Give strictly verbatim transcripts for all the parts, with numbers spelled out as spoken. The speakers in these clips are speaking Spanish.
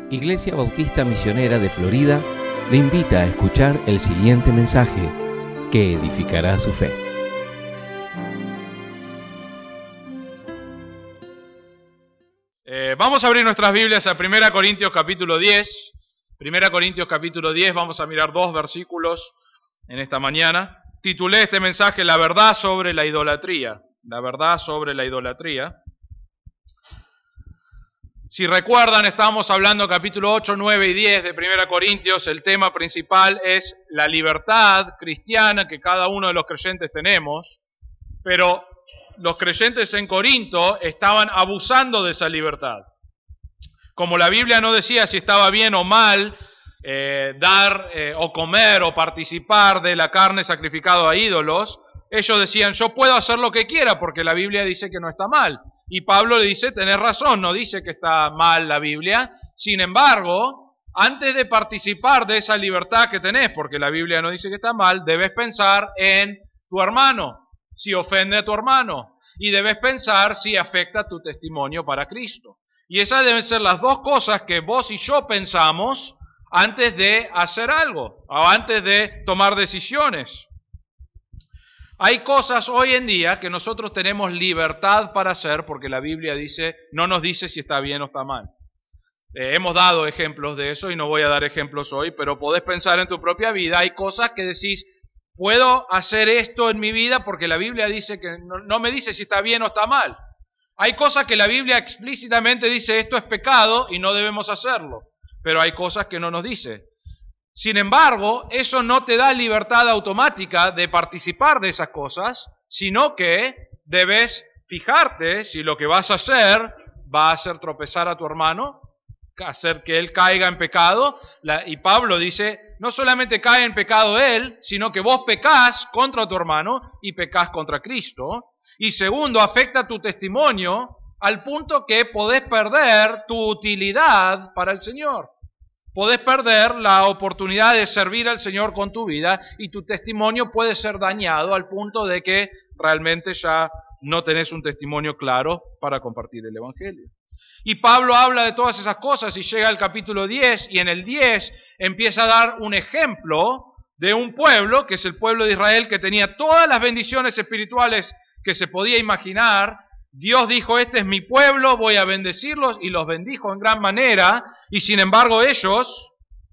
Iglesia Bautista Misionera de Florida le invita a escuchar el siguiente mensaje que edificará su fe. Eh, vamos a abrir nuestras Biblias a primera Corintios capítulo diez. primera Corintios capítulo diez, vamos a mirar dos versículos en esta mañana. Titulé este mensaje La verdad sobre la idolatría. La verdad sobre la idolatría. Si recuerdan, estábamos hablando capítulo ocho, nueve y diez de primera Corintios. El tema principal es la libertad cristiana que cada uno de los creyentes tenemos. Pero los creyentes en Corinto estaban abusando de esa libertad. Como la Biblia no decía si estaba bien o mal eh, dar eh, o comer o participar de la carne sacrificada a ídolos, ellos decían, yo puedo hacer lo que quiera porque la Biblia dice que no está mal. Y Pablo le dice, tenés razón, no dice que está mal la Biblia. Sin embargo, antes de participar de esa libertad que tenés, porque la Biblia no dice que está mal, debes pensar en tu hermano, si ofende a tu hermano. Y debes pensar si afecta tu testimonio para Cristo. Y esas deben ser las dos cosas que vos y yo pensamos antes de hacer algo, o antes de tomar decisiones. Hay cosas hoy en día que nosotros tenemos libertad para hacer porque la Biblia dice, no nos dice si está bien o está mal. Eh, hemos dado ejemplos de eso y no voy a dar ejemplos hoy, pero podés pensar en tu propia vida. Hay cosas que decís, puedo hacer esto en mi vida porque la Biblia dice que no, no me dice si está bien o está mal. Hay cosas que la Biblia explícitamente dice esto es pecado y no debemos hacerlo, pero hay cosas que no nos dice. Sin embargo, eso no te da libertad automática de participar de esas cosas, sino que debes fijarte si lo que vas a hacer va a hacer tropezar a tu hermano, hacer que él caiga en pecado. Y Pablo dice, no solamente cae en pecado él, sino que vos pecás contra tu hermano y pecás contra Cristo. Y segundo, afecta tu testimonio al punto que podés perder tu utilidad para el Señor. Podés perder la oportunidad de servir al Señor con tu vida y tu testimonio puede ser dañado al punto de que realmente ya no tenés un testimonio claro para compartir el Evangelio. Y Pablo habla de todas esas cosas y llega al capítulo diez y en el diez empieza a dar un ejemplo de un pueblo, que es el pueblo de Israel, que tenía todas las bendiciones espirituales que se podía imaginar. Dios dijo, este es mi pueblo, voy a bendecirlos, y los bendijo en gran manera, y sin embargo ellos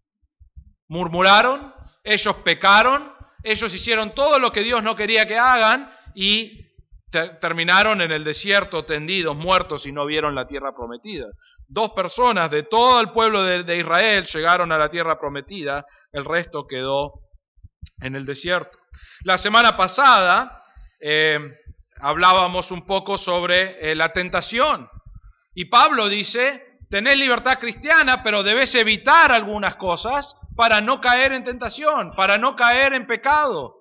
murmuraron, ellos pecaron, ellos hicieron todo lo que Dios no quería que hagan, y ter- terminaron en el desierto tendidos, muertos, y no vieron la tierra prometida. Dos personas de todo el pueblo de, de Israel llegaron a la tierra prometida, el resto quedó en el desierto. La semana pasada eh, hablábamos un poco sobre eh, la tentación. Y Pablo dice, tenés libertad cristiana, pero debes evitar algunas cosas para no caer en tentación, para no caer en pecado.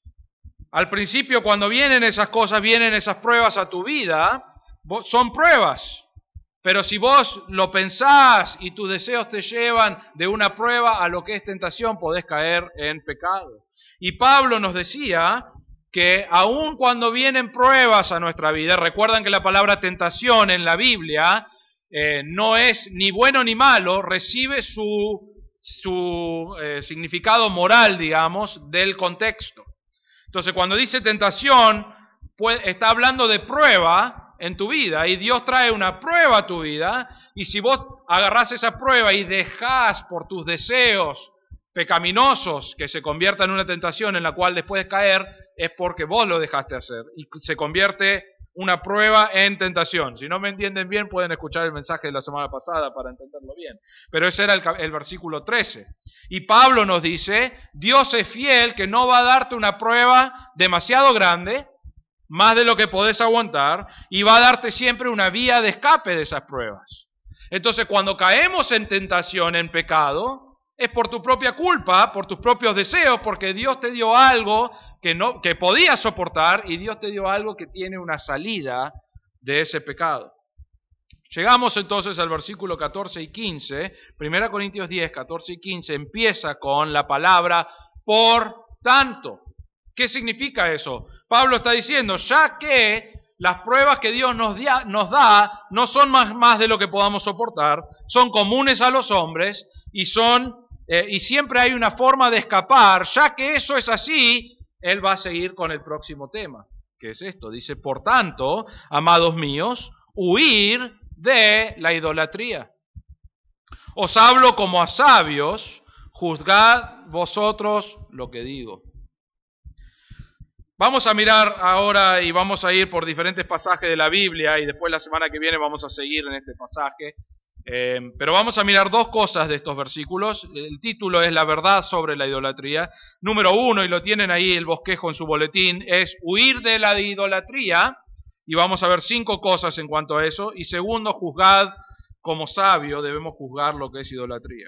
Al principio, cuando vienen esas cosas, vienen esas pruebas a tu vida, son pruebas. Pero si vos lo pensás y tus deseos te llevan de una prueba a lo que es tentación, podés caer en pecado. Y Pablo nos decía que aun cuando vienen pruebas a nuestra vida, recuerdan que la palabra tentación en la Biblia eh, no es ni bueno ni malo, recibe su, su eh, significado moral, digamos, del contexto. Entonces, cuando dice tentación, pues, está hablando de prueba en tu vida, y Dios trae una prueba a tu vida, y si vos agarrás esa prueba y dejás por tus deseos pecaminosos que se convierta en una tentación en la cual después de caer, es porque vos lo dejaste hacer y se convierte una prueba en tentación. Si no me entienden bien, pueden escuchar el mensaje de la semana pasada para entenderlo bien. Pero ese era el, el versículo trece. Y Pablo nos dice, Dios es fiel, que no va a darte una prueba demasiado grande, más de lo que podés aguantar, y va a darte siempre una vía de escape de esas pruebas. Entonces, cuando caemos en tentación, en pecado, es por tu propia culpa, por tus propios deseos, porque Dios te dio algo que, no, que podías soportar y Dios te dio algo que tiene una salida de ese pecado. Llegamos entonces al versículo catorce y quince. primera Corintios diez, catorce y quince empieza con la palabra por tanto. ¿Qué significa eso? Pablo está diciendo, ya que Las pruebas que Dios nos, dia, nos da no son más, más de lo que podamos soportar, son comunes a los hombres y, son, eh, y siempre hay una forma de escapar. Ya que eso es así, Él va a seguir con el próximo tema, que es esto. Dice, por tanto, amados míos, huir de la idolatría. Os hablo como a sabios, juzgad vosotros lo que digo. Vamos a mirar ahora y vamos a ir por diferentes pasajes de la Biblia y después la semana que viene vamos a seguir en este pasaje. Eh, pero vamos a mirar dos cosas de estos versículos. El título es La verdad sobre la idolatría. Número uno, y lo tienen ahí el bosquejo en su boletín, es huir de la idolatría. Y vamos a ver cinco cosas en cuanto a eso. Y segundo, juzgad como sabio, debemos juzgar lo que es idolatría.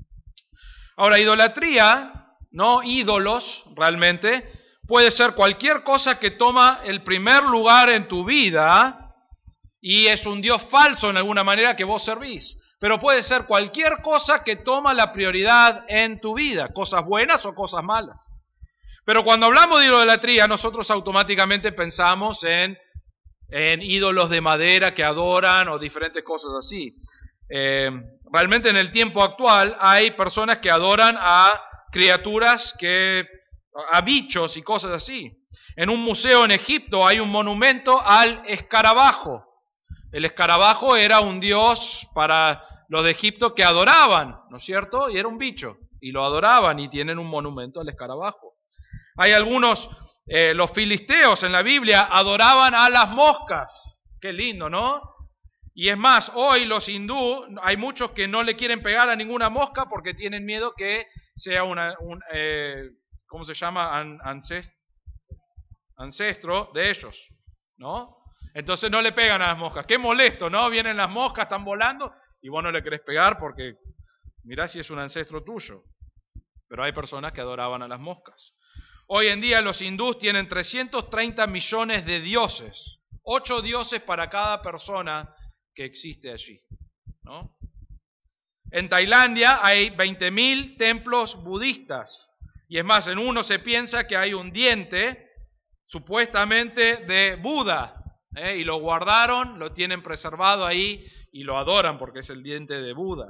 Ahora, idolatría, no ídolos realmente, puede ser cualquier cosa que toma el primer lugar en tu vida y es un Dios falso en alguna manera que vos servís. Pero puede ser cualquier cosa que toma la prioridad en tu vida, cosas buenas o cosas malas. Pero cuando hablamos de idolatría, nosotros automáticamente pensamos en, en ídolos de madera que adoran o diferentes cosas así. Eh, realmente en el tiempo actual hay personas que adoran a criaturas que... a bichos y cosas así. En un museo en Egipto hay un monumento al escarabajo. El escarabajo era un dios para los de Egipto que adoraban, ¿no es cierto? Y era un bicho, y lo adoraban y tienen un monumento al escarabajo. Hay algunos, eh, los filisteos en la Biblia adoraban a las moscas. Qué lindo, ¿no? Y es más, hoy los hindú, hay muchos que no le quieren pegar a ninguna mosca porque tienen miedo que sea una... Un, eh, ¿cómo se llama? An, ancestro, ancestro de ellos, ¿no? Entonces no le pegan a las moscas. Qué molesto, ¿no? Vienen las moscas, están volando y vos no le querés pegar porque mirá si es un ancestro tuyo. Pero hay personas que adoraban a las moscas. Hoy en día los hindús tienen trescientos treinta millones de dioses, ocho dioses para cada persona que existe allí, ¿no? En Tailandia hay veinte mil templos budistas. Y es más, en uno se piensa que hay un diente, supuestamente de Buda, ¿eh? Y lo guardaron, lo tienen preservado ahí y lo adoran porque es el diente de Buda.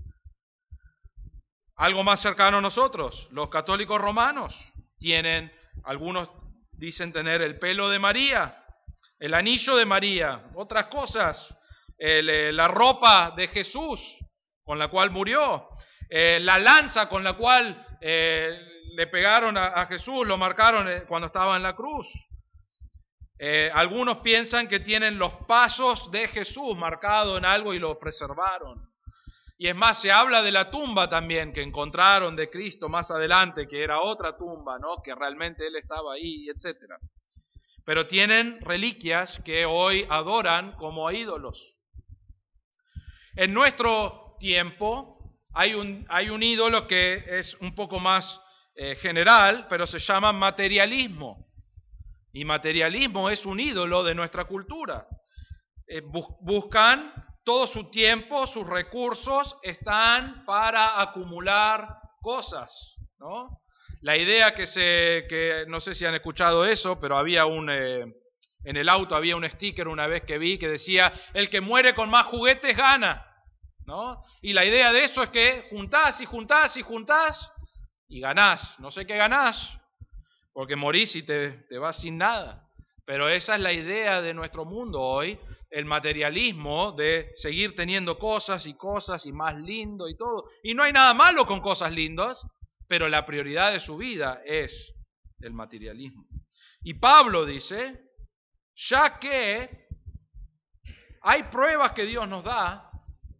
Algo más cercano a nosotros, los católicos romanos tienen, algunos dicen tener el pelo de María, el anillo de María, otras cosas, el, la ropa de Jesús con la cual murió, eh, la lanza con la cual... Eh, le pegaron a, a Jesús, lo marcaron cuando estaba en la cruz. Eh, algunos piensan que tienen los pasos de Jesús marcados en algo y lo preservaron. Y es más, se habla de la tumba también que encontraron de Cristo más adelante, que era otra tumba, ¿no? Que realmente Él estaba ahí, etcétera. Pero tienen reliquias que hoy adoran como ídolos. En nuestro tiempo hay un, hay un ídolo que es un poco más Eh, general, pero se llama materialismo. Y materialismo es un ídolo de nuestra cultura. Eh, bu- buscan todo su tiempo, sus recursos están para acumular cosas, ¿no? La idea que se, que no sé si han escuchado eso, pero había un, eh, en el auto había un sticker una vez que vi que decía, el que muere con más juguetes gana, ¿no? Y la idea de eso es que juntás y juntás y juntás y ganás. No sé qué ganás, porque morís y te, te vas sin nada. Pero esa es la idea de nuestro mundo hoy, el materialismo de seguir teniendo cosas y cosas y más lindo y todo. Y no hay nada malo con cosas lindas, pero la prioridad de su vida es el materialismo. Y Pablo dice, ya que hay pruebas que Dios nos da,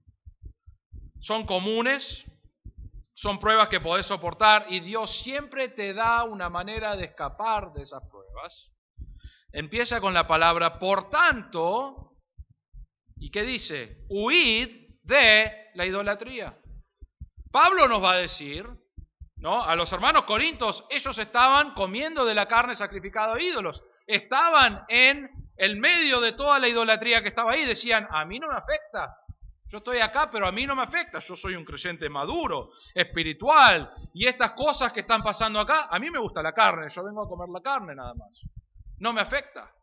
son comunes, son pruebas que podés soportar y Dios siempre te da una manera de escapar de esas pruebas. Empieza con la palabra por tanto, ¿y qué dice? Huid de la idolatría. Pablo nos va a decir, ¿no? A los hermanos corintios, ellos estaban comiendo de la carne sacrificada a ídolos, estaban en el medio de toda la idolatría que estaba ahí, decían, a mí no me afecta. Yo estoy acá, pero a mí no me afecta. Yo soy un creyente maduro, espiritual. Y estas cosas que están pasando acá, a mí me gusta la carne. Yo vengo a comer la carne nada más. No me afecta.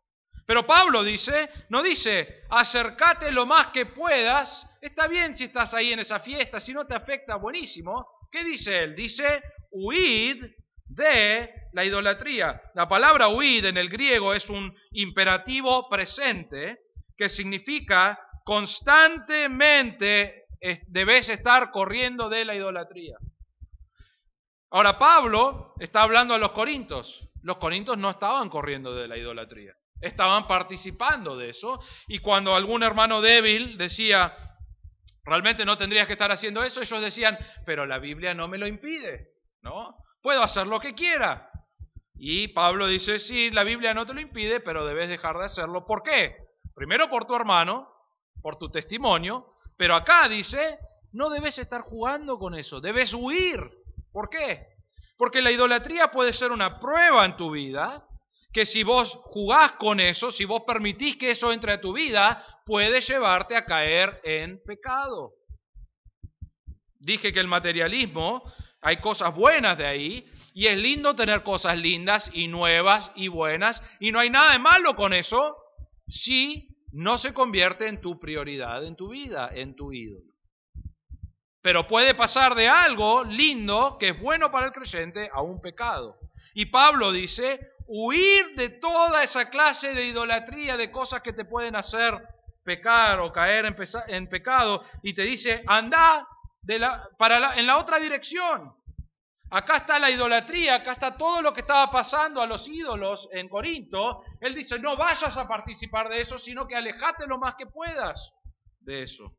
Pero Pablo dice, no dice, acércate lo más que puedas. Está bien si estás ahí en esa fiesta, si no te afecta, buenísimo. ¿Qué dice él? Dice, huid de la idolatría. La palabra huid en el griego es un imperativo presente que significa constantemente debes estar corriendo de la idolatría. Ahora Pablo está hablando a los corintios. Los corintios no estaban corriendo de la idolatría. Estaban participando de eso. Y cuando algún hermano débil decía, realmente no tendrías que estar haciendo eso, ellos decían, pero la Biblia no me lo impide, ¿no? Puedo hacer lo que quiera. Y Pablo dice, sí, la Biblia no te lo impide, pero debes dejar de hacerlo. ¿Por qué? Primero por tu hermano, por tu testimonio, pero acá dice, no debes estar jugando con eso, debes huir. ¿Por qué? Porque la idolatría puede ser una prueba en tu vida, que si vos jugás con eso, si vos permitís que eso entre a tu vida, puede llevarte a caer en pecado. Dije que el materialismo, hay cosas buenas de ahí, y es lindo tener cosas lindas y nuevas y buenas, y no hay nada de malo con eso, si no se convierte en tu prioridad, en tu vida, en tu ídolo. Pero puede pasar de algo lindo, que es bueno para el creyente, a un pecado. Y Pablo dice, huir de toda esa clase de idolatría, de cosas que te pueden hacer pecar o caer en, pesa- en pecado, y te dice, anda de la, para la, en la otra dirección. Acá está la idolatría, acá está todo lo que estaba pasando a los ídolos en Corinto. Él dice, no vayas a participar de eso, sino que alejate lo más que puedas de eso.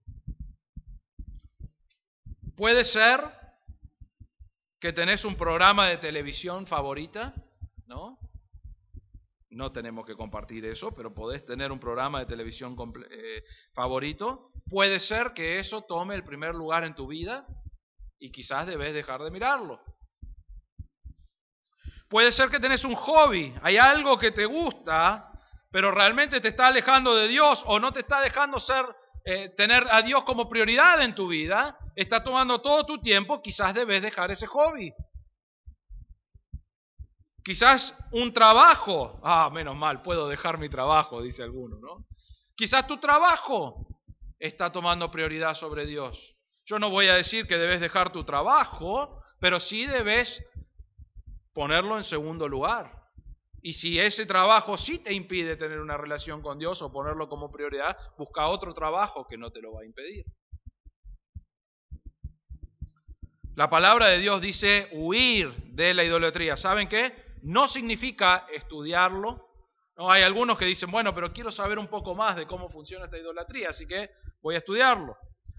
Puede ser que tenés un programa de televisión favorita, ¿no? No tenemos que compartir eso, pero podés tener un programa de televisión eh, favorito. Puede ser que eso tome el primer lugar en tu vida y quizás debes dejar de mirarlo. Puede ser que tenés un hobby, hay algo que te gusta, pero realmente te está alejando de Dios o no te está dejando ser, eh, tener a Dios como prioridad en tu vida, está tomando todo tu tiempo, quizás debes dejar ese hobby. Quizás un trabajo, ah, menos mal, puedo dejar mi trabajo, dice alguno, ¿no? Quizás tu trabajo está tomando prioridad sobre Dios. Yo no voy a decir que debes dejar tu trabajo, pero sí debes ponerlo en segundo lugar. Y si ese trabajo sí te impide tener una relación con Dios o ponerlo como prioridad, busca otro trabajo que no te lo va a impedir. La palabra de Dios dice huir de la idolatría. ¿Saben qué? No significa estudiarlo. No, hay algunos que dicen, bueno, pero quiero saber un poco más de cómo funciona esta idolatría, así que voy a estudiarlo.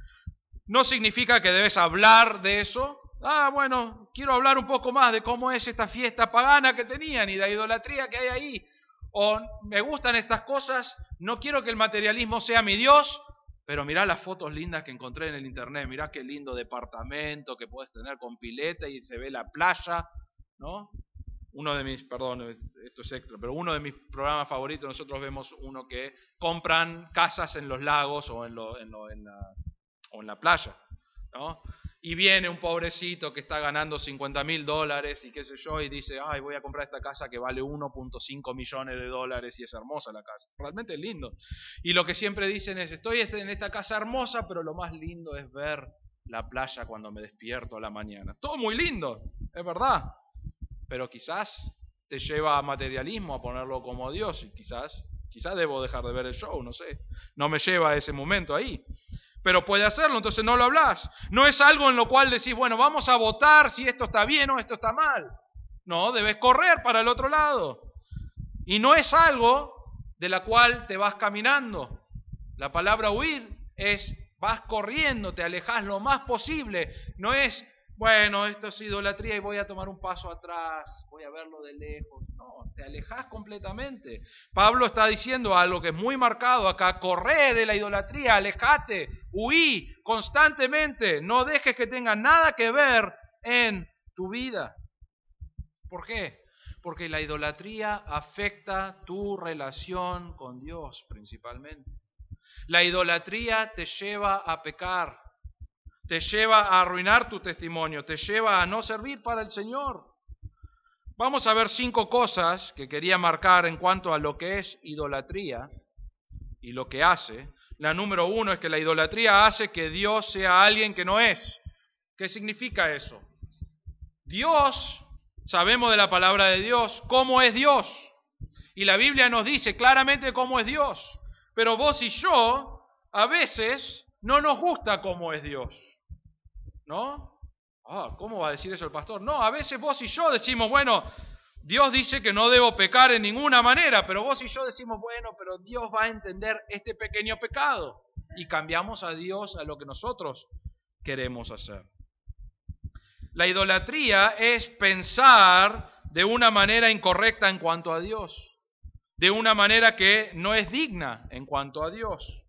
No significa que debes hablar de eso. Ah, bueno, quiero hablar un poco más de cómo es esta fiesta pagana que tenían y la idolatría que hay ahí. O me gustan estas cosas, no quiero que el materialismo sea mi Dios, pero mirá las fotos lindas que encontré en el internet, mirá qué lindo departamento que puedes tener con pileta y se ve la playa, ¿no? Uno de mis, perdón, esto es extra, pero uno de mis programas favoritos, nosotros vemos uno que compran casas en los lagos o en, lo, en, lo, en, la, o en la playa, ¿no? Y viene un pobrecito que está ganando cincuenta mil dólares y qué sé yo, y dice, ay, voy a comprar esta casa que vale uno punto cinco millones de dólares y es hermosa la casa. Realmente es lindo. Y lo que siempre dicen es, estoy en esta casa hermosa, pero lo más lindo es ver la playa cuando me despierto a la mañana. Todo muy lindo, es verdad. Pero quizás te lleva a materialismo, a ponerlo como Dios, y quizás, quizás debo dejar de ver el show, no sé. No me lleva a ese momento ahí. Pero puede hacerlo, entonces no lo hablas. No es algo en lo cual decís, bueno, vamos a votar si esto está bien o esto está mal. No, debes correr para el otro lado. Y no es algo de la cual te vas caminando. La palabra huir es, vas corriendo, te alejas lo más posible. No es, bueno, esto es idolatría y voy a tomar un paso atrás, voy a verlo de lejos. No, te alejas completamente. Pablo está diciendo algo que es muy marcado acá, corre de la idolatría, alejate, huí constantemente, no dejes que tenga nada que ver en tu vida. ¿Por qué? Porque la idolatría afecta tu relación con Dios principalmente. La idolatría te lleva a pecar. Te lleva a arruinar tu testimonio, te lleva a no servir para el Señor. Vamos a ver cinco cosas que quería marcar en cuanto a lo que es idolatría y lo que hace. La número uno es que la idolatría hace que Dios sea alguien que no es. ¿Qué significa eso? Dios, sabemos de la palabra de Dios, cómo es Dios. Y la Biblia nos dice claramente cómo es Dios. Pero vos y yo, a veces, no nos gusta cómo es Dios. ¿No? Ah, ¿cómo va a decir eso el pastor? No, a veces vos y yo decimos, bueno, Dios dice que no debo pecar en ninguna manera, pero vos y yo decimos, bueno, pero Dios va a entender este pequeño pecado. Y cambiamos a Dios a lo que nosotros queremos hacer. La idolatría es pensar de una manera incorrecta en cuanto a Dios, de una manera que no es digna en cuanto a Dios.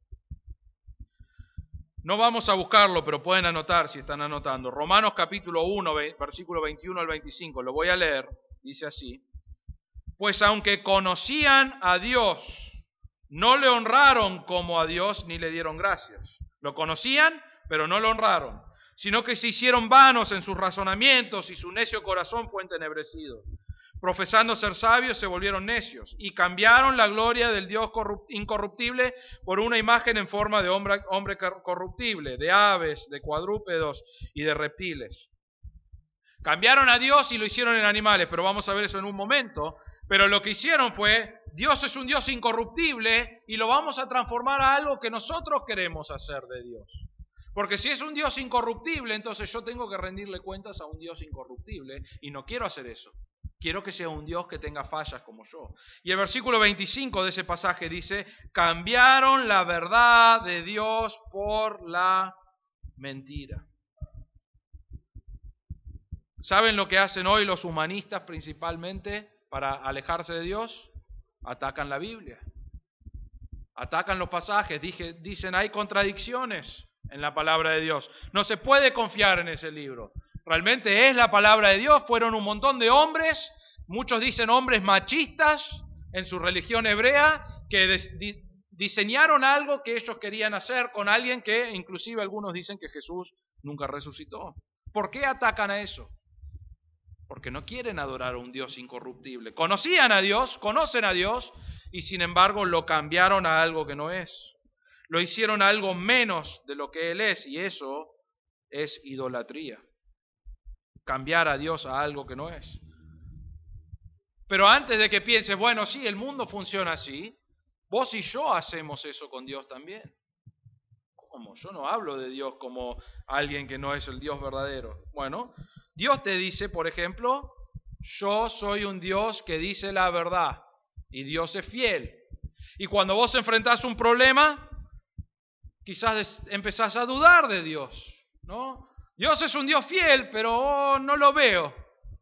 No vamos a buscarlo, pero pueden anotar si están anotando. Romanos capítulo uno, versículo veintiuno al veinticinco, lo voy a leer, dice así. Pues aunque conocían a Dios, no le honraron como a Dios ni le dieron gracias. Lo conocían, pero no lo honraron, sino que se hicieron vanos en sus razonamientos y su necio corazón fue entenebrecido. Profesando ser sabios, se volvieron necios y cambiaron la gloria del Dios incorruptible por una imagen en forma de hombre, hombre corruptible, de aves, de cuadrúpedos y de reptiles. Cambiaron a Dios y lo hicieron en animales, pero vamos a ver eso en un momento. Pero lo que hicieron fue, Dios es un Dios incorruptible y lo vamos a transformar a algo que nosotros queremos hacer de Dios. Porque si es un Dios incorruptible, entonces yo tengo que rendirle cuentas a un Dios incorruptible y no quiero hacer eso. Quiero que sea un Dios que tenga fallas como yo. Y el versículo veinticinco de ese pasaje dice, cambiaron la verdad de Dios por la mentira. ¿Saben lo que hacen hoy los humanistas principalmente para alejarse de Dios? Atacan la Biblia. Atacan los pasajes. Dije, dicen, hay contradicciones en la palabra de Dios. No se puede confiar en ese libro. Realmente es la palabra de Dios. Fueron un montón de hombres, muchos dicen hombres machistas en su religión hebrea, que des, di, diseñaron algo que ellos querían hacer con alguien que inclusive algunos dicen que Jesús nunca resucitó. ¿Por qué atacan a eso? Porque no quieren adorar a un Dios incorruptible. Conocían a Dios, conocen a Dios, y sin embargo lo cambiaron a algo que no es. Lo hicieron algo menos de lo que Él es, y eso es idolatría. Cambiar a Dios a algo que no es. Pero antes de que pienses, bueno, sí, el mundo funciona así, vos y yo hacemos eso con Dios también. ¿Cómo? Yo no hablo de Dios como alguien que no es el Dios verdadero. Bueno, Dios te dice, por ejemplo, yo soy un Dios que dice la verdad y Dios es fiel. Y cuando vos enfrentás un problema, quizás empezás a dudar de Dios, ¿no? Dios es un Dios fiel, pero oh, no lo veo.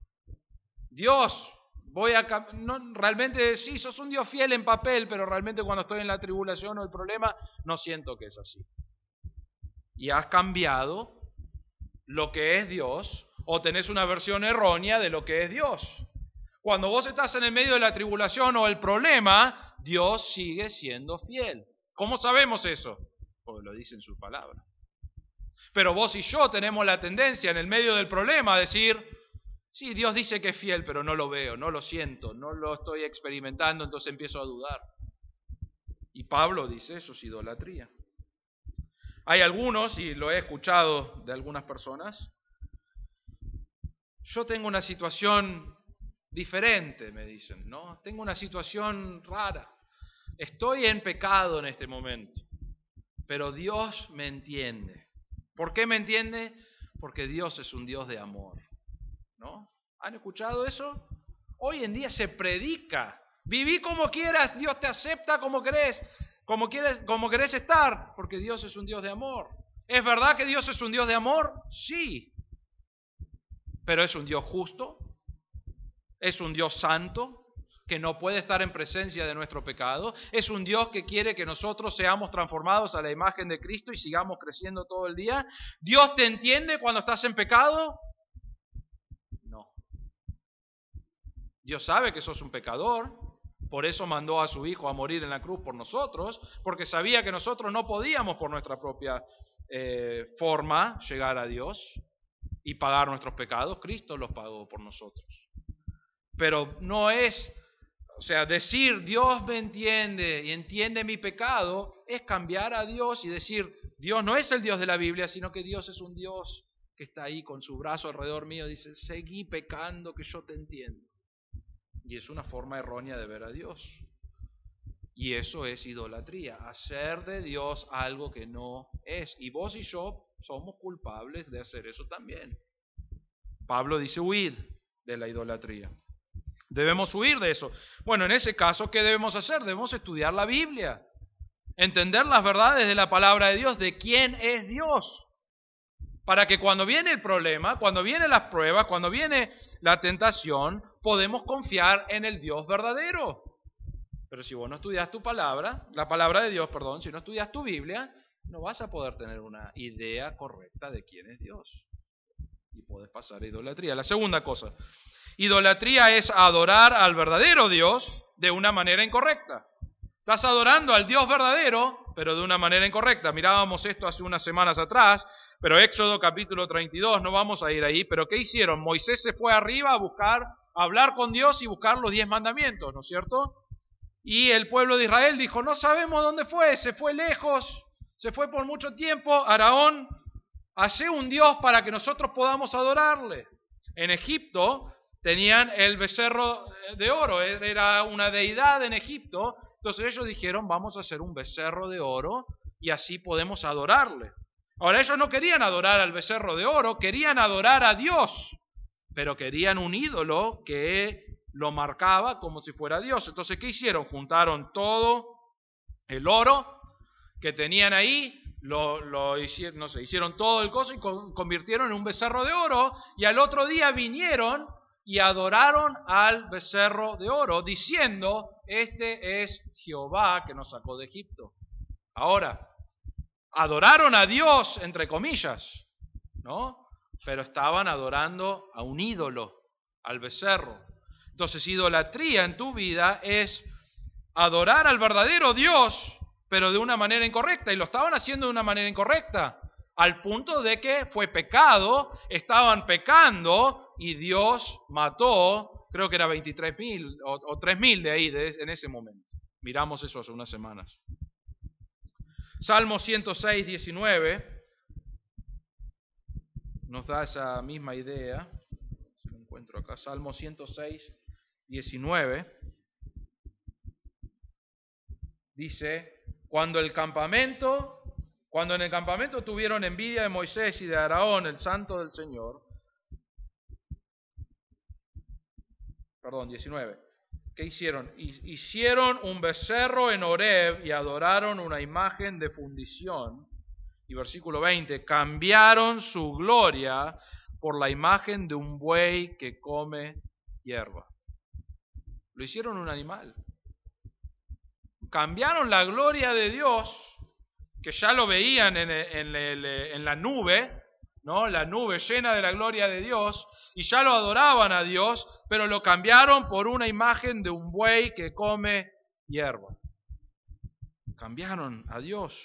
Dios, voy a no, realmente sí, sos un Dios fiel en papel, pero realmente cuando estoy en la tribulación o el problema, no siento que es así. Y has cambiado lo que es Dios, o tenés una versión errónea de lo que es Dios. Cuando vos estás en el medio de la tribulación o el problema, Dios sigue siendo fiel. ¿Cómo sabemos eso? Porque lo dice en su palabra. Pero vos y yo tenemos la tendencia en el medio del problema a decir, sí, Dios dice que es fiel, pero no lo veo, no lo siento, no lo estoy experimentando, entonces empiezo a dudar. Y Pablo dice, eso es idolatría. Hay algunos, y lo he escuchado de algunas personas, yo tengo una situación diferente, me dicen, ¿no? Tengo una situación rara. Estoy en pecado en este momento, pero Dios me entiende. ¿Por qué me entiende? Porque Dios es un Dios de amor, ¿no? ¿Han escuchado eso? Hoy en día se predica. Viví como quieras, Dios te acepta como querés, como quieres, como querés estar, porque Dios es un Dios de amor. ¿Es verdad que Dios es un Dios de amor? Sí. Pero es un Dios justo, es un Dios santo, que no puede estar en presencia de nuestro pecado. Es un Dios que quiere que nosotros seamos transformados a la imagen de Cristo y sigamos creciendo todo el día. ¿Dios te entiende cuando estás en pecado? No. Dios sabe que sos un pecador, por eso mandó a su Hijo a morir en la cruz por nosotros, porque sabía que nosotros no podíamos por nuestra propia eh, forma llegar a Dios y pagar nuestros pecados. Cristo los pagó por nosotros. Pero no es, o sea, decir Dios me entiende y entiende mi pecado es cambiar a Dios y decir Dios no es el Dios de la Biblia, sino que Dios es un Dios que está ahí con su brazo alrededor mío, dice, seguí pecando que yo te entiendo. Y es una forma errónea de ver a Dios. Y eso es idolatría, hacer de Dios algo que no es. Y vos y yo somos culpables de hacer eso también. Pablo dice, huid de la idolatría. Debemos huir de eso. Bueno, en ese caso, ¿qué debemos hacer? Debemos estudiar la Biblia, entender las verdades de la palabra de Dios, de quién es Dios. Para que cuando viene el problema, cuando vienen las pruebas, cuando viene la tentación, podemos confiar en el Dios verdadero. Pero si vos no estudias tu palabra, la palabra de Dios, perdón, si no estudias tu Biblia, no vas a poder tener una idea correcta de quién es Dios. Y podés pasar a idolatría. La segunda cosa, idolatría es adorar al verdadero Dios de una manera incorrecta. Estás adorando al Dios verdadero, pero de una manera incorrecta. Mirábamos esto hace unas semanas atrás, pero Éxodo capítulo treinta y dos, no vamos a ir ahí, pero ¿qué hicieron? Moisés se fue arriba a buscar, a hablar con Dios y buscar los diez mandamientos, ¿no es cierto? Y el pueblo de Israel dijo, no sabemos dónde fue, se fue lejos, se fue por mucho tiempo. Araón, hace un Dios para que nosotros podamos adorarle. En Egipto tenían el becerro de oro, era una deidad en Egipto. Entonces ellos dijeron, vamos a hacer un becerro de oro y así podemos adorarle. Ahora ellos no querían adorar al becerro de oro, querían adorar a Dios, pero querían un ídolo que lo marcaba como si fuera Dios. Entonces, ¿qué hicieron? Juntaron todo el oro que tenían ahí, lo, lo hicieron, no sé, hicieron todo el coso y con, convirtieron en un becerro de oro, y al otro día vinieron y adoraron al becerro de oro, diciendo, este es Jehová que nos sacó de Egipto. Ahora, adoraron a Dios, entre comillas, ¿no? Pero estaban adorando a un ídolo, al becerro. Entonces, idolatría en tu vida es adorar al verdadero Dios, pero de una manera incorrecta. Y lo estaban haciendo de una manera incorrecta, al punto de que fue pecado, estaban pecando y Dios mató, creo que era veintitrés mil o, o tres mil de ahí, de, en ese momento. Miramos eso hace unas semanas. Salmo ciento seis, diecinueve nos da esa misma idea. Si lo encuentro acá, Salmo ciento seis, diecinueve. Dice, cuando el campamento, cuando en el campamento tuvieron envidia de Moisés y de Aarón, el santo del Señor. Perdón, diecinueve. ¿Qué hicieron? Hicieron un becerro en Horeb y adoraron una imagen de fundición. Y versículo veinte, cambiaron su gloria por la imagen de un buey que come hierba. Lo hicieron un animal. Cambiaron la gloria de Dios, que ya lo veían en, en, en, en la nube, ¿no? La nube llena de la gloria de Dios, y ya lo adoraban a Dios, pero lo cambiaron por una imagen de un buey que come hierba. Cambiaron a Dios.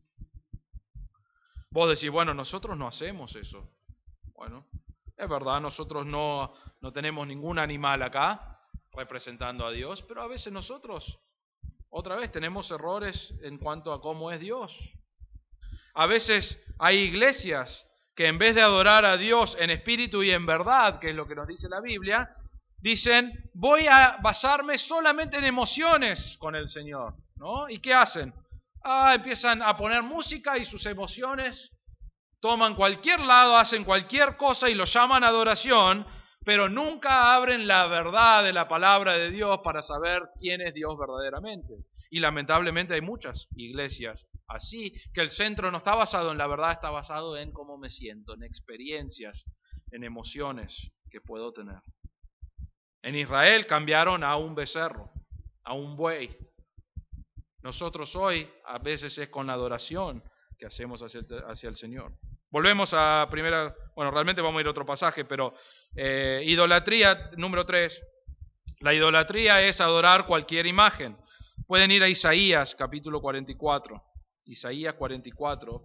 Vos decís, bueno, nosotros no hacemos eso. Bueno, es verdad, nosotros no, no tenemos ningún animal acá representando a Dios, pero a veces nosotros, otra vez, tenemos errores en cuanto a cómo es Dios. A veces hay iglesias que en vez de adorar a Dios en espíritu y en verdad, que es lo que nos dice la Biblia, dicen, voy a basarme solamente en emociones con el Señor, ¿no? ¿Y qué hacen? Ah, empiezan a poner música y sus emociones toman cualquier lado, hacen cualquier cosa y lo llaman adoración, pero nunca abren la verdad de la palabra de Dios para saber quién es Dios verdaderamente. Y lamentablemente hay muchas iglesias así, que el centro no está basado en la verdad, está basado en cómo me siento, en experiencias, en emociones que puedo tener. En Israel cambiaron a un becerro, a un buey. Nosotros hoy a veces es con la adoración que hacemos hacia el, hacia el Señor. Volvemos a primera, bueno, realmente vamos a ir a otro pasaje, pero eh, idolatría, número tres. La idolatría es adorar cualquier imagen. Pueden ir a Isaías, capítulo cuarenta y cuatro. Isaías cuarenta y cuatro.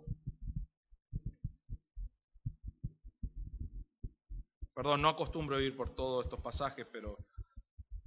Perdón, no acostumbro ir por todos estos pasajes, pero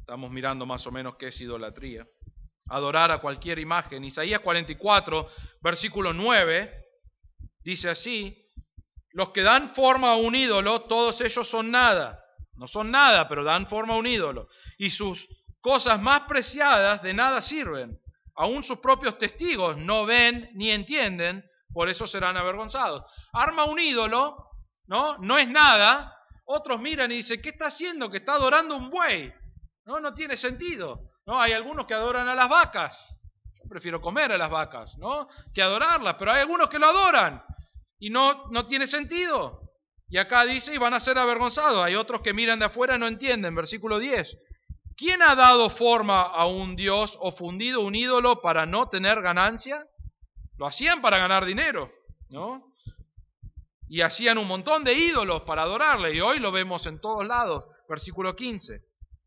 Estamos mirando más o menos qué es idolatría. Adorar a cualquier imagen. Isaías cuarenta y cuatro, versículo nueve, dice así: los que dan forma a un ídolo, todos ellos son nada. No son nada, pero dan forma a un ídolo. Y sus cosas más preciadas de nada sirven. Aún sus propios testigos no ven ni entienden, por eso serán avergonzados. Arma un ídolo, ¿no? No es nada. Otros miran y dicen, ¿qué está haciendo? Que está adorando un buey. No, no tiene sentido. ¿No? Hay algunos que adoran a las vacas. Yo prefiero comer a las vacas, ¿no? Que adorarlas, pero hay algunos que lo adoran. Y no, no tiene sentido. Y acá dice, y van a ser avergonzados. Hay otros que miran de afuera y no entienden. Versículo diez. ¿Quién ha dado forma a un dios o fundido un ídolo para no tener ganancia? Lo hacían para ganar dinero, ¿no? Y hacían un montón de ídolos para adorarle. Y hoy lo vemos en todos lados. Versículo quince.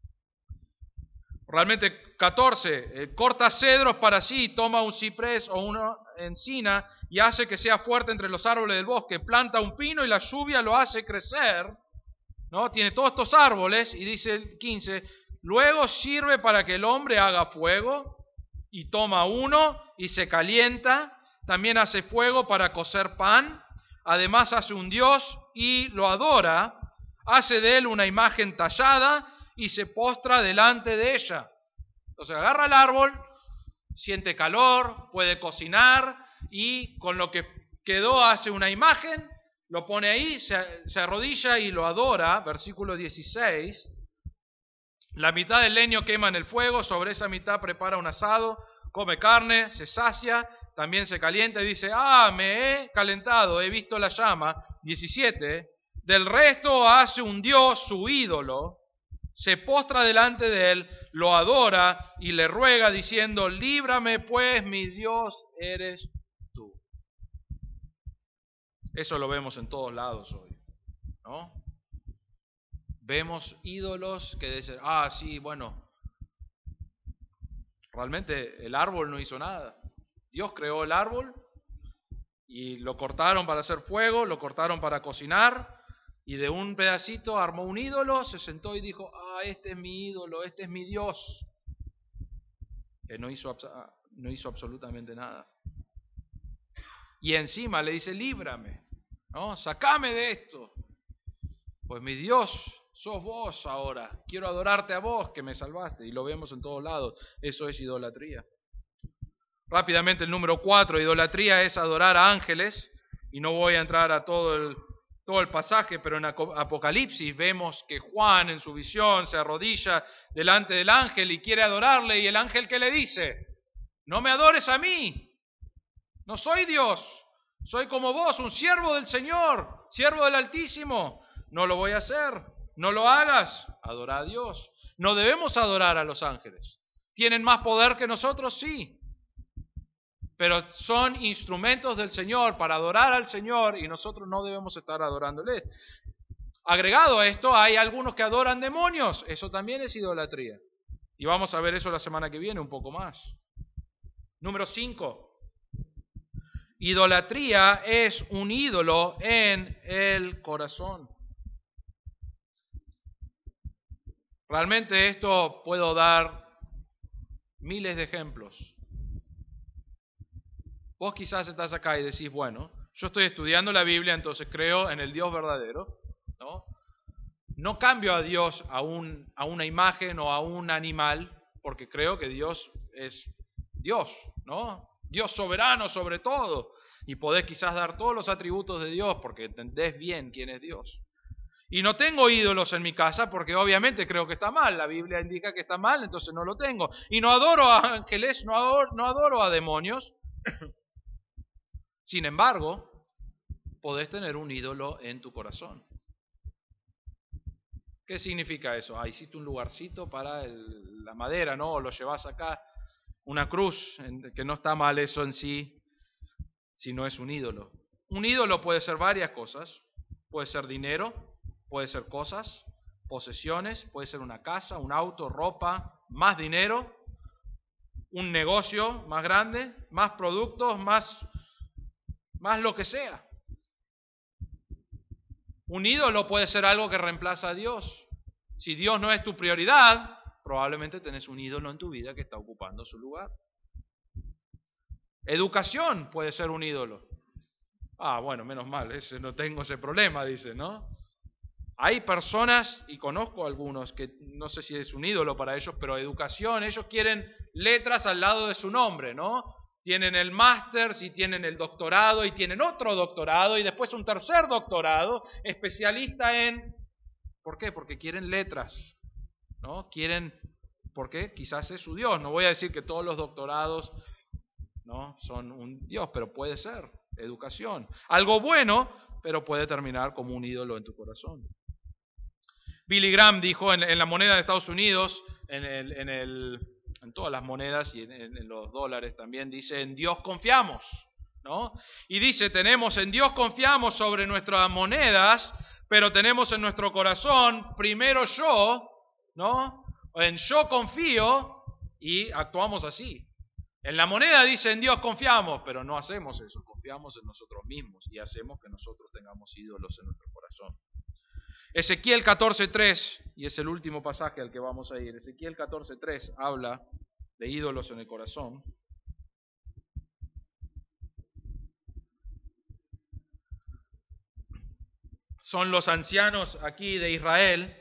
Realmente catorce. Eh, corta cedros para sí, toma un ciprés o una encina y hace que sea fuerte entre los árboles del bosque. Planta un pino y la lluvia lo hace crecer, ¿no? Tiene todos estos árboles y dice el quince, luego sirve para que el hombre haga fuego y toma uno y se calienta. También hace fuego para cocer pan. Además hace un dios y lo adora. Hace de él una imagen tallada y se postra delante de ella. Entonces agarra el árbol, siente calor, puede cocinar y con lo que quedó hace una imagen, lo pone ahí, se, se arrodilla y lo adora. Versículo dieciséis. La mitad del leño quema en el fuego, sobre esa mitad prepara un asado, come carne, se sacia, también se calienta y dice, ah, me he calentado, he visto la llama. diecisiete. Del resto hace un dios su ídolo, se postra delante de él, lo adora y le ruega diciendo, líbrame pues, mi Dios eres tú. Eso lo vemos en todos lados hoy, ¿no? Vemos ídolos que dicen, ah, sí, bueno, realmente el árbol no hizo nada. Dios creó el árbol y lo cortaron para hacer fuego, lo cortaron para cocinar y de un pedacito armó un ídolo, se sentó y dijo, ah, este es mi ídolo, este es mi Dios. Que no hizo, no hizo absolutamente nada. Y encima le dice, líbrame, ¿no? Sacame de esto. Pues mi Dios, sos vos ahora. Quiero adorarte a vos que me salvaste. Y lo vemos en todos lados. Eso es idolatría. Rápidamente el número cuatro. Idolatría es adorar a ángeles. Y no voy a entrar a todo el, todo el pasaje, pero en Apocalipsis vemos que Juan en su visión se arrodilla delante del ángel y quiere adorarle. Y el ángel, ¿qué le dice? No me adores a mí. No soy Dios. Soy como vos, un siervo del Señor, siervo del Altísimo. No lo voy a hacer. No lo hagas. Adora a Dios. No debemos adorar a los ángeles. ¿Tienen más poder que nosotros? Sí. Pero son instrumentos del Señor para adorar al Señor y nosotros no debemos estar adorándoles. Agregado a esto, hay algunos que adoran demonios. Eso también es idolatría. Y vamos a ver eso la semana que viene un poco más. Número cinco. Idolatría es un ídolo en el corazón. Realmente esto puedo dar miles de ejemplos. Vos quizás estás acá y decís, bueno, yo estoy estudiando la Biblia, entonces creo en el Dios verdadero, ¿no? No cambio a Dios a, un, a una imagen o a un animal, porque creo que Dios es Dios, ¿no? Dios soberano sobre todo. Y podés quizás dar todos los atributos de Dios porque entendés bien quién es Dios. Y no tengo ídolos en mi casa porque obviamente creo que está mal. La Biblia indica que está mal, entonces no lo tengo. Y no adoro a ángeles, no adoro, no adoro a demonios. Sin embargo, podés tener un ídolo en tu corazón. ¿Qué significa eso? Ah, hiciste un lugarcito para el, la madera, ¿no? O lo llevas acá, una cruz, que no está mal eso en sí, si no es un ídolo. Un ídolo puede ser varias cosas. Puede ser dinero, puede ser cosas, posesiones, puede ser una casa, un auto, ropa, más dinero, un negocio más grande, más productos, más, más lo que sea. Un ídolo puede ser algo que reemplaza a Dios. Si Dios no es tu prioridad, probablemente tenés un ídolo en tu vida que está ocupando su lugar. Educación puede ser un ídolo. Ah, bueno, menos mal, ese, no tengo ese problema, dice, ¿no? Hay personas, y conozco algunos, que no sé si es un ídolo para ellos, pero educación, ellos quieren letras al lado de su nombre, ¿no? Tienen el máster, y tienen el doctorado, y tienen otro doctorado, y después un tercer doctorado, especialista en... ¿Por qué? Porque quieren letras, ¿no? Quieren... ¿Por qué? Quizás es su Dios. No voy a decir que todos los doctorados, ¿no?, son un Dios, pero puede ser educación. Algo bueno, pero puede terminar como un ídolo en tu corazón. Billy Graham dijo en, en la moneda de Estados Unidos, en, el, en, el, en todas las monedas y en, en los dólares también, dice, en Dios confiamos, ¿no? Y dice, tenemos en Dios confiamos sobre nuestras monedas, pero tenemos en nuestro corazón primero yo, ¿no? En yo confío y actuamos así. En la moneda dice en Dios confiamos, pero no hacemos eso, confiamos en nosotros mismos y hacemos que nosotros tengamos ídolos en nuestro corazón. Ezequiel catorce tres, y es el último pasaje al que vamos a ir. Ezequiel catorce tres habla de ídolos en el corazón. Son los ancianos aquí de Israel.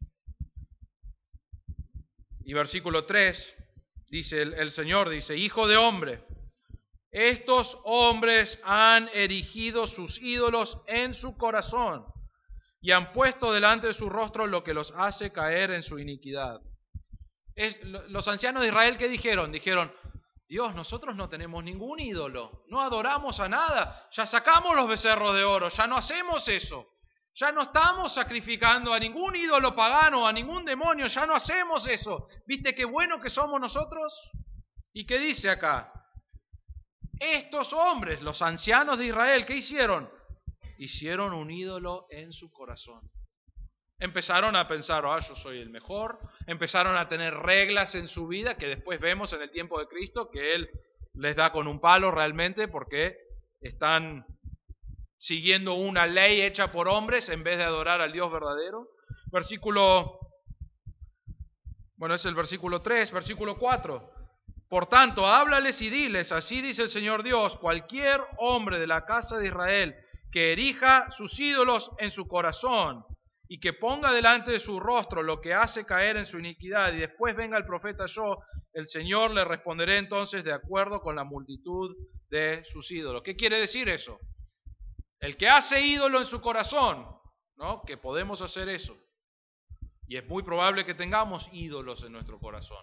Y versículo tres, dice el, el Señor, dice, Hijo de hombre, estos hombres han erigido sus ídolos en su corazón y han puesto delante de su rostro lo que los hace caer en su iniquidad. Es, los ancianos de Israel, ¿qué dijeron? Dijeron, Dios, nosotros no tenemos ningún ídolo, no adoramos a nada, ya sacamos los becerros de oro, ya no hacemos eso. Ya no estamos sacrificando a ningún ídolo pagano, a ningún demonio, ya no hacemos eso. ¿Viste qué bueno que somos nosotros? ¿Y qué dice acá? Estos hombres, los ancianos de Israel, ¿qué hicieron? Hicieron un ídolo en su corazón. Empezaron a pensar, ah, yo soy el mejor. Empezaron a tener reglas en su vida que después vemos en el tiempo de Cristo que Él les da con un palo realmente porque están siguiendo una ley hecha por hombres en vez de adorar al Dios verdadero. Versículo, bueno, es el versículo tres, versículo cuatro. Por tanto, háblales y diles, así dice el Señor Dios, cualquier hombre de la casa de Israel que erija sus ídolos en su corazón y que ponga delante de su rostro lo que hace caer en su iniquidad y después venga el profeta yo, el Señor le responderé entonces de acuerdo con la multitud de sus ídolos. ¿Qué quiere decir eso? El que hace ídolo en su corazón, ¿no? Que podemos hacer eso. Y es muy probable que tengamos ídolos en nuestro corazón.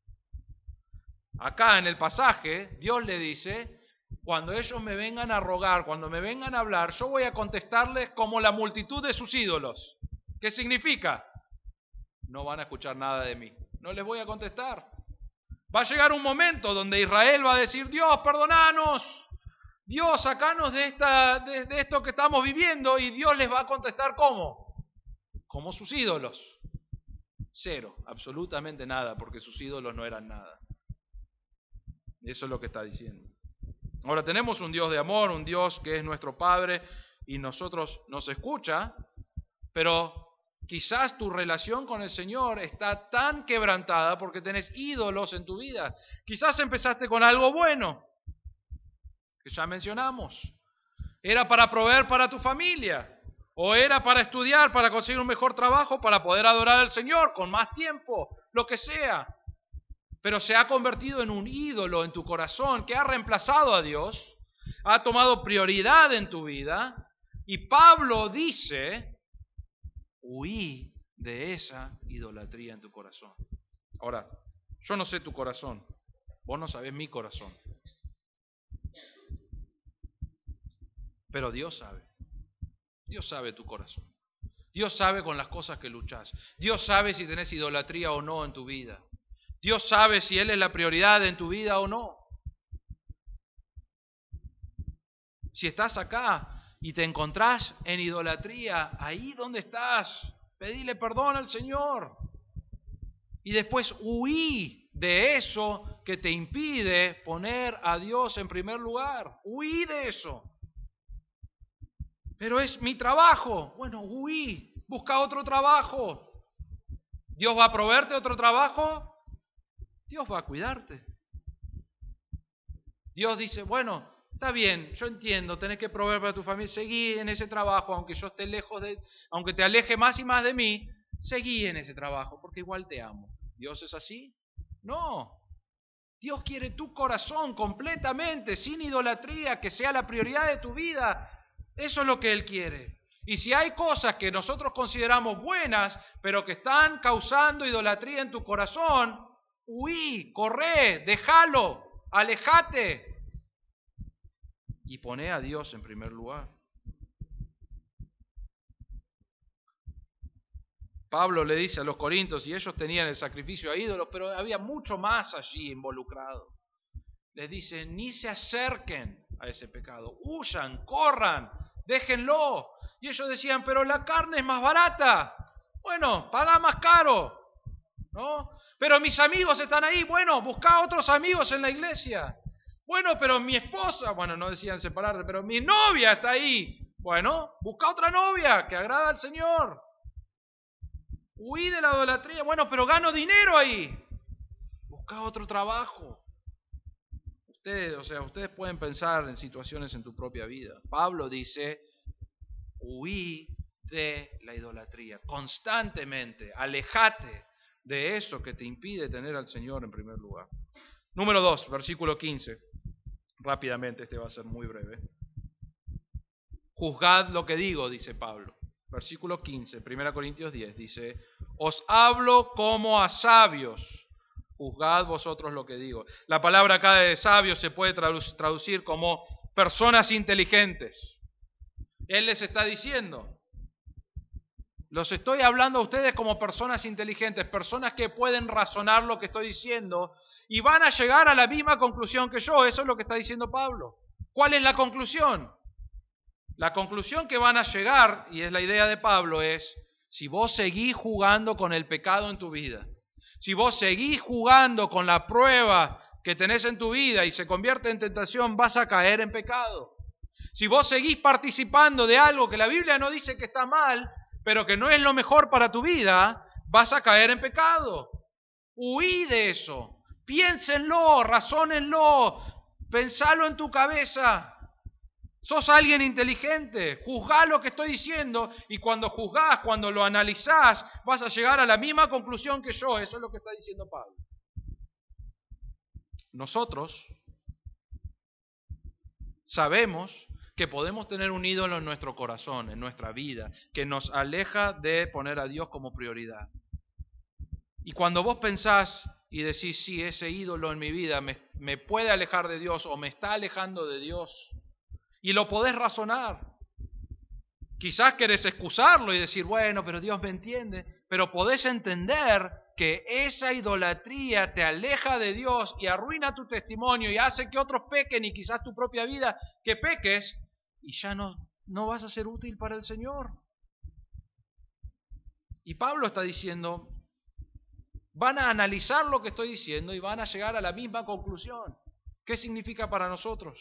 Acá en el pasaje, Dios le dice, cuando ellos me vengan a rogar, cuando me vengan a hablar, yo voy a contestarles como la multitud de sus ídolos. ¿Qué significa? No van a escuchar nada de mí. No les voy a contestar. Va a llegar un momento donde Israel va a decir, Dios, perdonanos. Dios, sacanos de, esta, de, de esto que estamos viviendo, y Dios les va a contestar ¿cómo? Como sus ídolos. Cero, absolutamente nada, porque sus ídolos no eran nada. Eso es lo que está diciendo. Ahora tenemos un Dios de amor, un Dios que es nuestro Padre y nosotros nos escucha, pero quizás tu relación con el Señor está tan quebrantada porque tenés ídolos en tu vida. Quizás empezaste con algo bueno, que ya mencionamos. Era para proveer para tu familia, o era para estudiar, para conseguir un mejor trabajo, para poder adorar al Señor con más tiempo, lo que sea. Pero se ha convertido en un ídolo en tu corazón que ha reemplazado a Dios, ha tomado prioridad en tu vida, y Pablo dice, huí de esa idolatría en tu corazón. Ahora, yo no sé tu corazón, vos no sabés mi corazón. Pero Dios sabe. Dios sabe tu corazón. Dios sabe con las cosas que luchás. Dios sabe si tenés idolatría o no en tu vida. Dios sabe si Él es la prioridad en tu vida o no. Si estás acá y te encontrás en idolatría, ahí donde estás, pedile perdón al Señor. Y después huí de eso que te impide poner a Dios en primer lugar. Huí de eso. Pero es mi trabajo. Bueno, huí, busca otro trabajo. ¿Dios va a proveerte otro trabajo? Dios va a cuidarte. Dios dice, bueno, está bien, yo entiendo, tenés que proveer para tu familia, seguí en ese trabajo, aunque yo esté lejos de, aunque te aleje más y más de mí, seguí en ese trabajo, porque igual te amo. ¿Dios es así? No. Dios quiere tu corazón completamente, sin idolatría, que sea la prioridad de tu vida. Eso es lo que Él quiere. Y si hay cosas que nosotros consideramos buenas, pero que están causando idolatría en tu corazón, huí, corre, déjalo, alejate. Y poné a Dios en primer lugar. Pablo le dice a los corintios, y ellos tenían el sacrificio a ídolos, pero había mucho más allí involucrado. Les dice, ni se acerquen a ese pecado, huyan, corran, déjenlo. Y ellos decían, pero la carne es más barata. Bueno, paga más caro, ¿no? Pero mis amigos están ahí, bueno, busca otros amigos en la iglesia. Bueno, pero mi esposa, bueno, no decían separarse, pero mi novia está ahí. Bueno, busca otra novia que agrada al Señor. Huí de la idolatría. Bueno, pero gano dinero ahí. Busca otro trabajo. Ustedes, o sea, ustedes pueden pensar en situaciones en tu propia vida. Pablo dice, huí de la idolatría. Constantemente, alejate de eso que te impide tener al Señor en primer lugar. Número dos, versículo quince. Rápidamente, este va a ser muy breve. Juzgad lo que digo, dice Pablo. Versículo quince, primera Corintios diez, dice, os hablo como a sabios, juzgad vosotros lo que digo. La palabra acá de sabios se puede traducir como personas inteligentes. Él les está diciendo, los estoy hablando a ustedes como personas inteligentes, personas que pueden razonar lo que estoy diciendo y van a llegar a la misma conclusión que yo. Eso es lo que está diciendo Pablo. ¿Cuál es la conclusión? La conclusión que van a llegar, y es la idea de Pablo, es, si vos seguís jugando con el pecado en tu vida, si vos seguís jugando con la prueba que tenés en tu vida y se convierte en tentación, vas a caer en pecado. Si vos seguís participando de algo que la Biblia no dice que está mal, pero que no es lo mejor para tu vida, vas a caer en pecado. Huí de eso. Piénsenlo, razónenlo, pensalo en tu cabeza. Sos alguien inteligente, juzgá lo que estoy diciendo y cuando juzgás, cuando lo analizás, vas a llegar a la misma conclusión que yo. Eso es lo que está diciendo Pablo. Nosotros sabemos que podemos tener un ídolo en nuestro corazón, en nuestra vida, que nos aleja de poner a Dios como prioridad. Y cuando vos pensás y decís, sí, ese ídolo en mi vida me, me puede alejar de Dios o me está alejando de Dios, y lo podés razonar. Quizás querés excusarlo y decir, bueno, pero Dios me entiende. Pero podés entender que esa idolatría te aleja de Dios y arruina tu testimonio y hace que otros pequen y quizás tu propia vida que peques y ya no, no vas a ser útil para el Señor. Y Pablo está diciendo, van a analizar lo que estoy diciendo y van a llegar a la misma conclusión. ¿Qué significa para nosotros?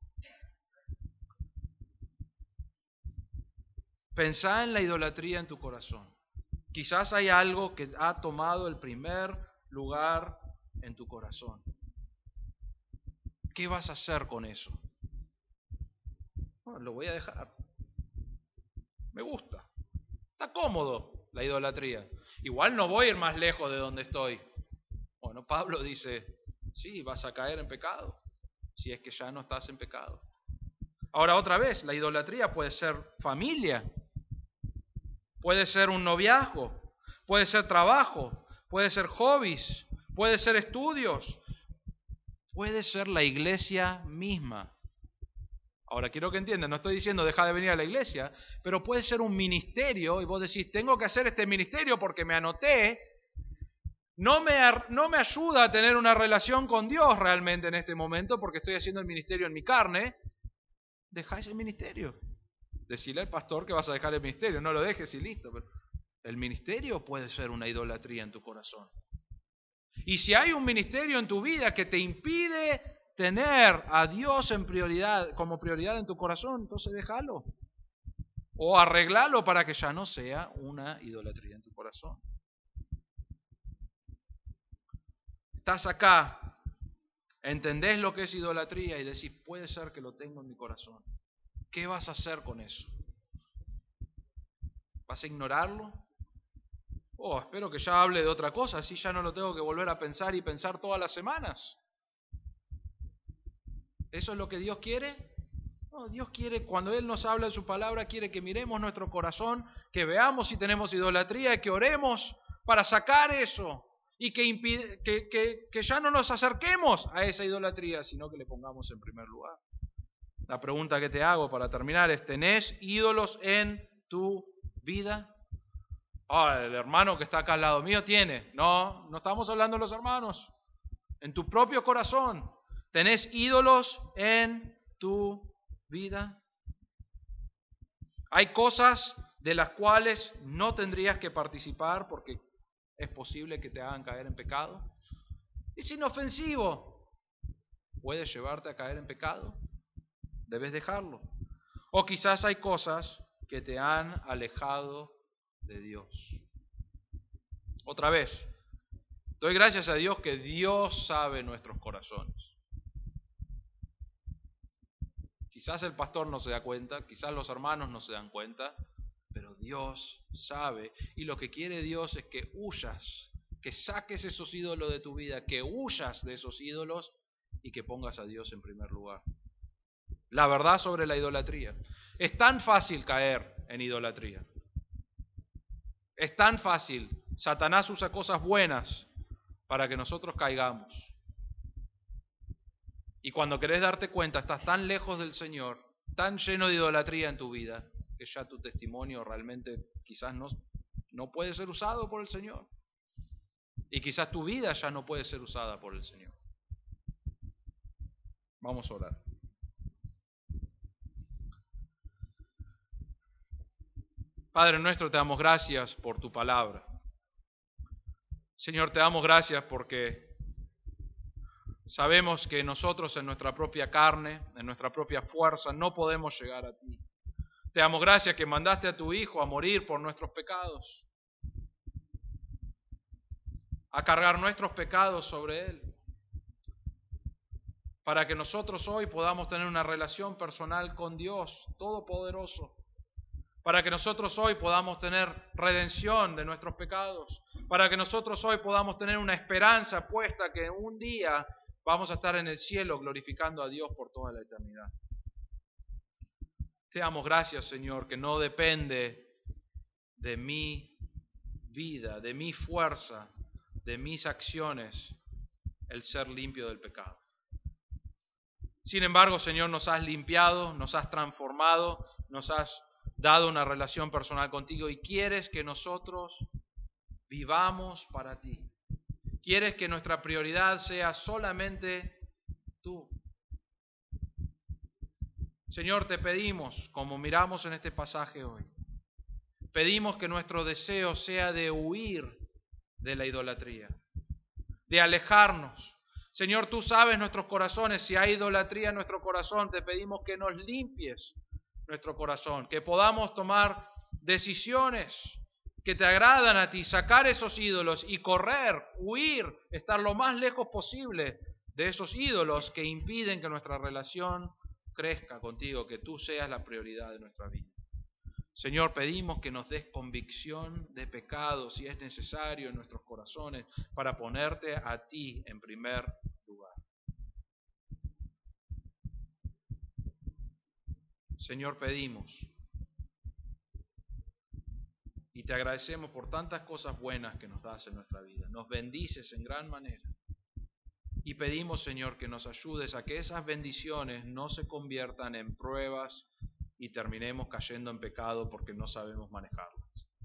Pensá en la idolatría en tu corazón. Quizás hay algo que ha tomado el primer lugar en tu corazón. ¿Qué vas a hacer con eso? Bueno, lo voy a dejar. Me gusta. Está cómodo la idolatría. Igual no voy a ir más lejos de donde estoy. Bueno, Pablo dice, sí, vas a caer en pecado, si es que ya no estás en pecado. Ahora otra vez, la idolatría puede ser familia. Puede ser un noviazgo, puede ser trabajo, puede ser hobbies, puede ser estudios, puede ser la iglesia misma. Ahora quiero que entiendan, no estoy diciendo deja de venir a la iglesia, pero puede ser un ministerio y vos decís, tengo que hacer este ministerio porque me anoté, no me, no me ayuda a tener una relación con Dios realmente en este momento porque estoy haciendo el ministerio en mi carne, dejá ese ministerio. Decirle al pastor que vas a dejar el ministerio, no lo dejes y listo. Pero el ministerio puede ser una idolatría en tu corazón. Y si hay un ministerio en tu vida que te impide tener a Dios en prioridad, como prioridad en tu corazón, entonces déjalo. O arreglalo para que ya no sea una idolatría en tu corazón. Estás acá, entendés lo que es idolatría y decís, puede ser que lo tengo en mi corazón. ¿Qué vas a hacer con eso? ¿Vas a ignorarlo? Oh, espero que ya hable de otra cosa, así ya no lo tengo que volver a pensar y pensar todas las semanas. ¿Eso es lo que Dios quiere? No, Dios quiere, cuando Él nos habla en su palabra, quiere que miremos nuestro corazón, que veamos si tenemos idolatría y que oremos para sacar eso y que, impide, que, que, que ya no nos acerquemos a esa idolatría, sino que le pongamos en primer lugar. La pregunta que te hago para terminar es, ¿tenés ídolos en tu vida? Oh, el hermano que está acá al lado mío tiene. No, no estamos hablando de los hermanos. En tu propio corazón, ¿tenés ídolos en tu vida? Hay cosas de las cuales no tendrías que participar porque es posible que te hagan caer en pecado. Es inofensivo. ¿Puedes llevarte a caer en pecado? Debes dejarlo. O quizás hay cosas que te han alejado de Dios. Otra vez, doy gracias a Dios que Dios sabe nuestros corazones. Quizás el pastor no se da cuenta, quizás los hermanos no se dan cuenta, pero Dios sabe. Y lo que quiere Dios es que huyas, que saques esos ídolos de tu vida, que huyas de esos ídolos y que pongas a Dios en primer lugar. La verdad sobre la idolatría. Es tan fácil caer en idolatría. Es tan fácil. Satanás usa cosas buenas para que nosotros caigamos. Y cuando querés darte cuenta, estás tan lejos del Señor, tan lleno de idolatría en tu vida, que ya tu testimonio realmente quizás no, no puede ser usado por el Señor. Y quizás tu vida ya no puede ser usada por el Señor. Vamos a orar. Padre nuestro, te damos gracias por tu palabra. Señor, te damos gracias porque sabemos que nosotros en nuestra propia carne, en nuestra propia fuerza, no podemos llegar a ti. Te damos gracias que mandaste a tu Hijo a morir por nuestros pecados, a cargar nuestros pecados sobre Él, para que nosotros hoy podamos tener una relación personal con Dios Todopoderoso, para que nosotros hoy podamos tener redención de nuestros pecados, para que nosotros hoy podamos tener una esperanza puesta que un día vamos a estar en el cielo glorificando a Dios por toda la eternidad. Te damos gracias, Señor, que no depende de mi vida, de mi fuerza, de mis acciones, el ser limpio del pecado. Sin embargo, Señor, nos has limpiado, nos has transformado, nos has dado una relación personal contigo y quieres que nosotros vivamos para ti. Quieres que nuestra prioridad sea solamente tú. Señor, te pedimos, como miramos en este pasaje hoy, pedimos que nuestro deseo sea de huir de la idolatría, de alejarnos. Señor, tú sabes nuestros corazones, si hay idolatría en nuestro corazón, te pedimos que nos limpies nuestro corazón, que podamos tomar decisiones que te agradan a ti, sacar esos ídolos y correr, huir, estar lo más lejos posible de esos ídolos que impiden que nuestra relación crezca contigo, que tú seas la prioridad de nuestra vida. Señor, pedimos que nos des convicción de pecado si es necesario en nuestros corazones para ponerte a ti en primer lugar. Señor, pedimos y te agradecemos por tantas cosas buenas que nos das en nuestra vida. Nos bendices en gran manera. Y pedimos, Señor, que nos ayudes a que esas bendiciones no se conviertan en pruebas y terminemos cayendo en pecado porque no sabemos manejarlas.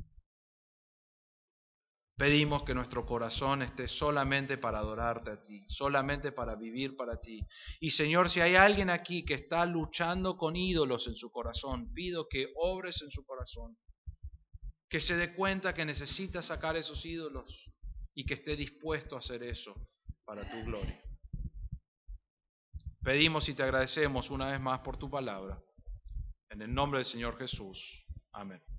Pedimos que nuestro corazón esté solamente para adorarte a ti, solamente para vivir para ti. Y Señor, si hay alguien aquí que está luchando con ídolos en su corazón, pido que obres en su corazón, que se dé cuenta que necesita sacar esos ídolos y que esté dispuesto a hacer eso para tu gloria. Pedimos y te agradecemos una vez más por tu palabra. En el nombre del Señor Jesús. Amén.